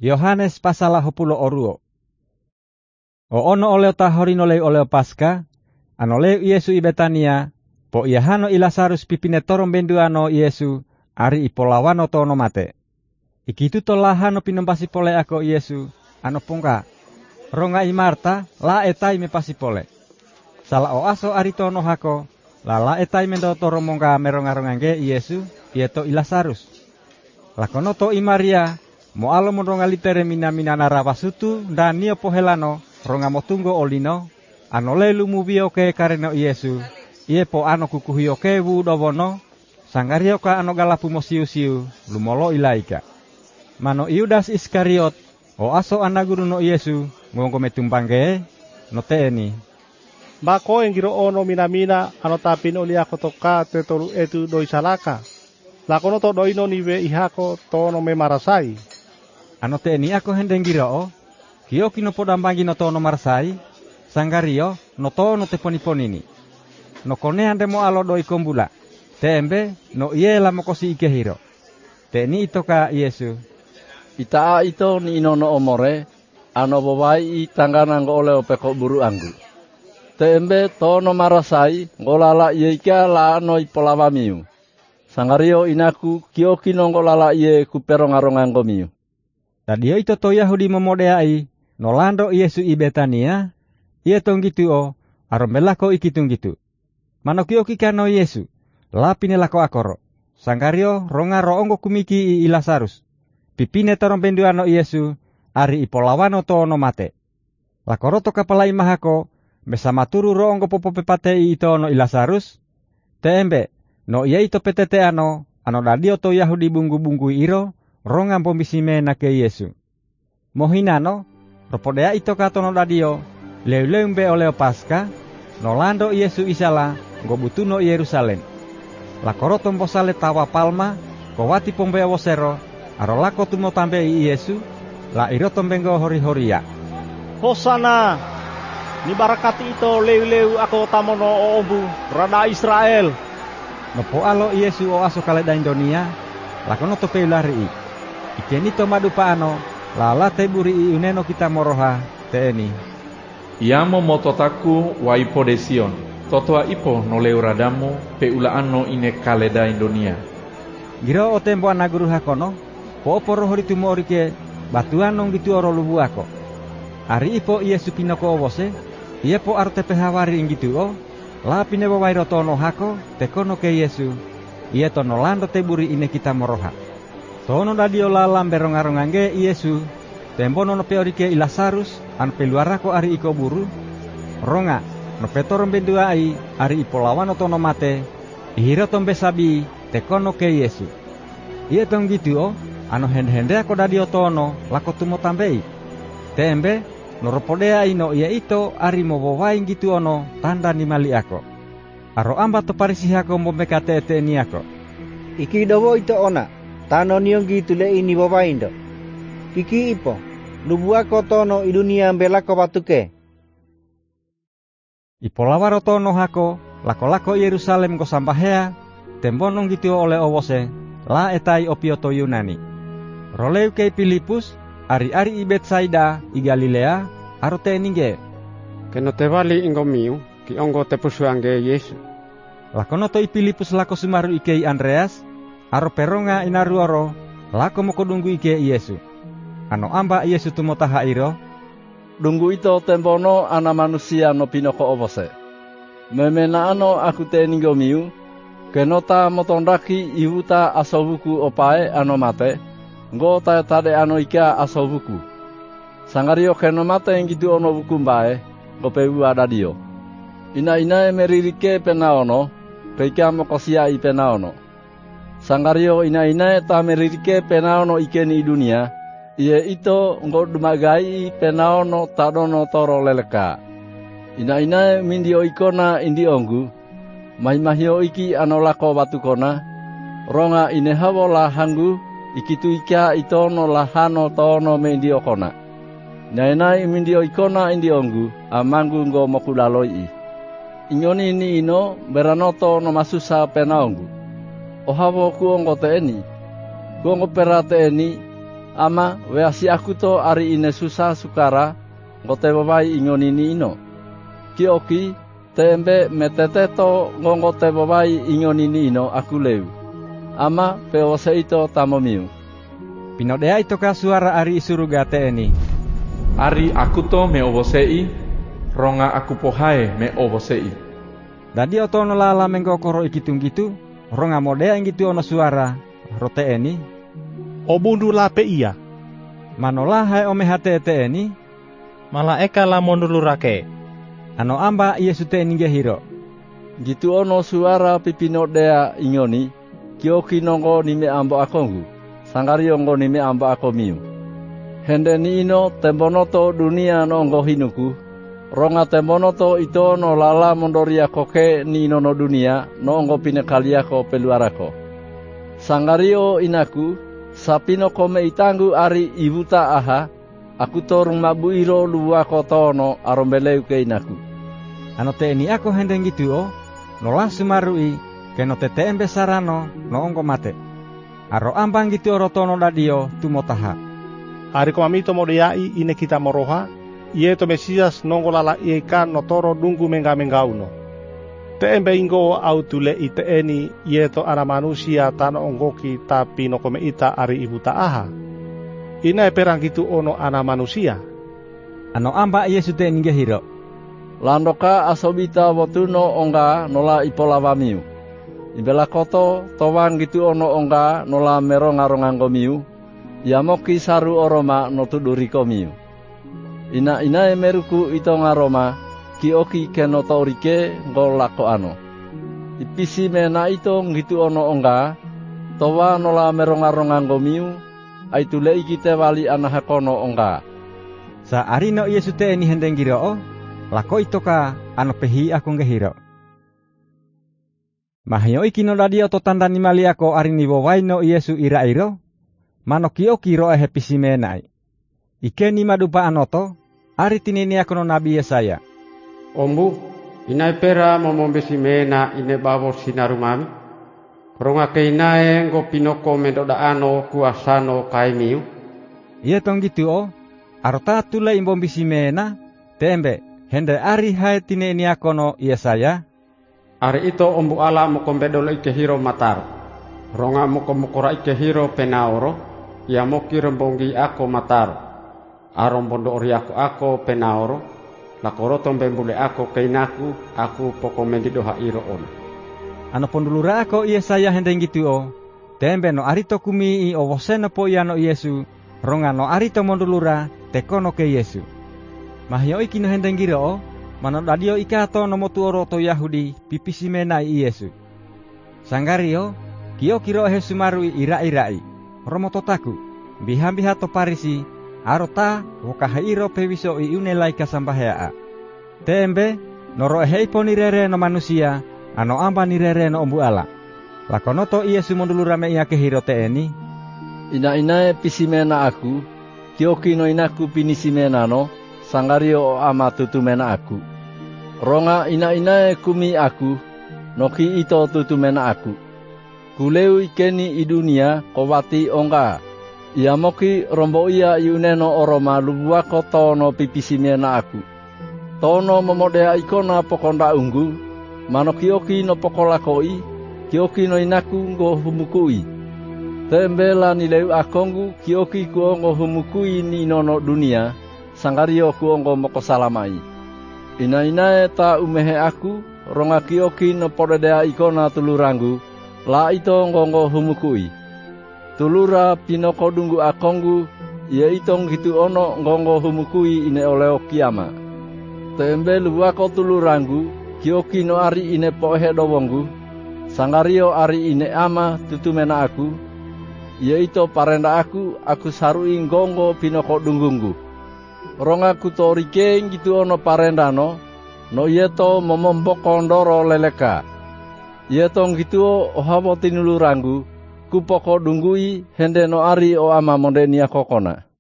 Yohanes pasal 22. O ono oleo tahorino leu oleo Paska, ano leu Yesu i Betania, po iahano i Lazarus pipine toron benduano Yesu, ari ipolawano tono mate. Ikitu tolahano pinompasi pole ako Yesu, ano pungka. Ronga i Marta, la etai me pasi pole. Sala o aso ari tono hako, la etai mendo toro mongka meronga-rongange Yesu, ieto i Lazarus. Lakono to i Maria, mo alo ronga litere mina narawasutu, dan nio pohelano, ronga motunggo olino, ano lelu mubioke kareno Yesu, ie po ano kukuhioke wu dowono, sangarioka ano galapu mosiu-siu, lumolo ilaika. Mano Yudas Iskariot, o aso anaguru no Yesu, ngongo metumpangge, no teeni. Bako yang giro ono mina ano tapin oli ako toka tetolu etu doi salaka. Lakono to doi no niwe ihako to no me marasai. Ano teeni ako hendeng giro o, kio kino podambangi no to no marasai, sangario no to no teponi-ponini. No kone ande mo alo doi kombula, tembe no iye lamokosi ike hiro. Teeni itoka Yesu. Itaa ito ni inono omore, ano bawai i tangganang ole opeko buru anggu. Tembe tono marasai, ngolala ye ika la ano ipolama miu. Sangario inaku kioki no ngolala ye kuperongarongang miu. Tadio ito to Yahudi memodeai, nolando Yesu i Betania, ie tong gitu o, arombelako ikitung gitu. Mano kioki kano Yesu, lapine lako akoro. Sangario rongaro ongo kumiki i Lazarus. Pipine toron benduano Yesu, ari ipolawano to no mate. Lakoro to kapala imahako, besama turu roongo popo pepatei ito no i Lazarus. Tembe, no ia ito petete ano dadio to Yahudi bunggu-bunggu iro, rongan pomisime na ke Yesu. Mohinano, ropodea ito kato no dadio, leu-leumbe oleo Paska, no lando Yesu isala, gobutu no Yerusalem. Lakoro tombo sale tawa palma, kowati pombe wosero, aro lako tumo tambe i Yesu, la iro tombengo hori-horia. Hosana, ni barakati ito leu-leu ako tamono oombu, rada Israel. Nopo alo Yesu o aso kale da Indonia, lakono to peulari i. Ikeni to madupa ano, la teburi i uneno kita moroha, teeni. Iamo mototaku wa ipo desion, totoa ipo no leu radamu, peula ano ine kale da Indonia. Giro o tembo anaguru hakono, po oporo hori tumorike, batuan nong gitu oro lubu ako. Ari ipo Yesu pinoko owose, ie po arte pehawari inggitu o, la pine wawairo tono hako, tekono ke Yesu, ie tono lando teburi ine kita moroha. Tono dadio lalam berongarongange Yesu, tembo nono peorike i Lazarus, an peluarako ari iko buru, ronga, no petoron benduai, ari ipolawano tono mate, ihiro tombe sabi, tekono ke Yesu. Ie tong gitu o, ano hende-hende ako dadio tono, lako tumo tambei. Tembe, noropodea ino ia ito ari mobowaing gitu ono tanda ni mali ako. Aro amba to parisi hako mombekate eteni ako. Iki dowo ito ona, tano niong gitu le ini bobaindo. Kiki ipo, lubu ako tono i dunia mbelako batuke. Ipolawaro tono hako, lako-lako Yerusalem ko sambahea, tembonong gitu ole owose, la etai opioto Yunani. Roleu kei Filipus, ari-ari i Betsaida i Galilea, aro teninge. Keno te wali ingo miu, ki ongo te pusuange Yesu. Lakono to i Filipus lako sumaru ike i Andreas, aro peronga inaruoro, lako moko dunggu ike i Yesu. Ano amba Yesu tumotaha iro. Dunggu ito tembono ana manusia no pinoko ovose. Memena ano aku teningo miu, kenota motondaki ihuta asobuku opae ano mate, ngo tade ano ika asobuku. Sangario keno mate yang gitu ono buku mbae, gopewu ada dio. Ina meririke penaono, peika mokosia i penaono. Sangario ina ta meririke penaono ikeni i dunia, iye ito ngo dumagai penaono tadono toro leleka. Ina mindio ikona indi onggu, mahimahio iki anolako batukona, ronga inehawo lahangu, ikitu ika itono lahano tono mendio kona. Nainai mindio ikona indi onggu, amangu ngo mokulaloi. Inyoni ini ino beranoto no masusa penaonggu. Ohawo ku ongo teeni. Ku ongo pera teeni, Ama weasi aku to ari ine susah sukara ngote babai ingonini ino. Kioki tembe metete to ngongote babai ingonini ino aku leu. Ama pewose ito tamomiu. Pinodea ito ka suara ari isuruga teeni. Ari aku to me obosei, ronga aku pohae me obosei. Dadi otono lala menggokoro ikitung gitu, ronga modea ingitu ono suara, rote eni. Obundu lape iya. Manola hai ome hate eni. Malaeka lamon dulu rake. Ano amba Yesu te eni gehiro. Gitu ono suara pipinodea ingoni, kioki nongo nime ambo akongu, sangari ongo nime ambo akomiu. Hende ni ino tembonoto dunia nongo hinuku, ronga tembonoto ito no lala mondoria koke ni ino no dunia nongo pinekaliako peluarako. Sangario inaku, sapino kome itangu ari ibuta aha, aku torung mabuiro luwako tono arombeleu ke inaku. Ano te eni ako hende gitu o, nola sumarui, keno tete embe sarano no ongo mate. Aro ambang gitu orotono dadio tumotaha. Ari komamito modeyai ine kita moroha, ieto Mesias nongo lala ieka notoro dungu menga uno. Te embe ingo au tule ite eni ieto ana manusia tano onggoki tapi no kome ita ari ibu taaha. Ina perang gitu ono ana manusia. Ano amba Yesu te ninge hiro. Landoka asobita wotuno onga nola ipolawamiu. Ibela koto towang gitu ono onga nola merongarongangomiu. Yamoki saru oroma no tuduriko miu. Ina emeruku ito ngaroma kioki keno taurike ngolako ano. Ipisi mena ito ngitu ono onga towa nola merongarongango miu aitule ikite wali anahakono onga. Sa arino Yesu te eni hendeng giro o, lako ito ka ano pehi aku ngehiro. Mahyo ikino dadio to tanda ni maliako arini wawaino Yesu ira-iro. Mano kioki roe hepisi menai. Ike ni madupa anoto, ari tinini akono nabi Yesaya. Ombu, inai pera momombesi mena ine bawor sinarumami. Ronga keinae ngo pinoko mendoda ano kuasano kaimiu. Iya tong gitu o, arota tule imbombisi mena, tembe, hende ari hai tinini akono Yesaya. Ari ito ombu ala mokombedolo ike hiro matar. Ronga mokomokora ike hiro penaoro. Ya moki rembonggi ako mataro. Arom bondo ori ako penaoro. Lakoro tombembule ako keinaku. Aku poko mendidoha iro on. Ano pondulura ako Yesaya hendeng gitu o. Tembe no arito kumi i owoseno po iya no Yesu. Ronga no arito mondulura tekono ke Yesu. Mahyo iki no hendeng giro o. Mano dadio ikato no motu oro to Yahudi pipisi menai Yesu. Sanggario kio kiro hesumarui ira-irai. Romototaku, biha-biha to parisi, arota wakahairo pewiso iune laika sambahaa. Tembe, noro heipo nirere no manusia, ano amba nirere no ombu ala. Lakonoto Yesu mondulura me ia kehiro te eni. Ina pisimena aku, kioki no inaku pinisimena no, sangario ama tutumena aku. Ronga ina kumi aku, noki ito tutumena aku. Kuleu ikeni idunia kowati onga. Iamoki rombo ia iuneno oroma lubuako tono pipisimena aku. Tono momodea ikona pokonda unggu. Mano kioki no pokolakoi. Kioki no inaku ngo humukui. Tembela nileu akongu kioki kuongo humukui ni nono dunia. Sangario kuongo mokosalamai. Ina ta umehe aku. Ronga kioki no podedea ikona tulurangu. La ito ngongo humukui. Tulura pinoko dungu akongu, ia itong gitu ono ngongo humukui ine oleo kiama. Tembe luwako tulurangu, kioki no ari ine pohe dowongu, sangario ari ine ama tutumena aku, ia ito parenda aku sarui ngongo pinoko dungungu. Ronga kutorike gitu ono parendano, no ieto momomboko ndoro leleka. Ia tong gitu ohabo tinulurangu, kupoko dunggui hende no ari o ama mondenia kokona.